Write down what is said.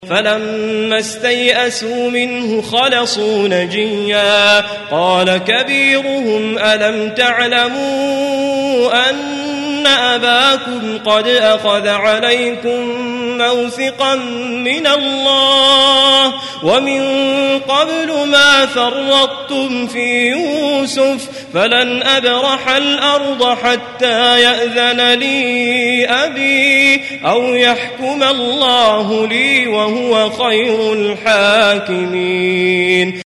فلما استيئسوا منه خلصوا نجيا قال كبيرهم ألم تعلموا أن أباكم قد أخذ عليكم موثقا من الله ومن قبل ما فرطتم في يوسف فلن أبرح الأرض حتى يأذن لي أبي أو يحكم الله لي وهو خير الحاكمين.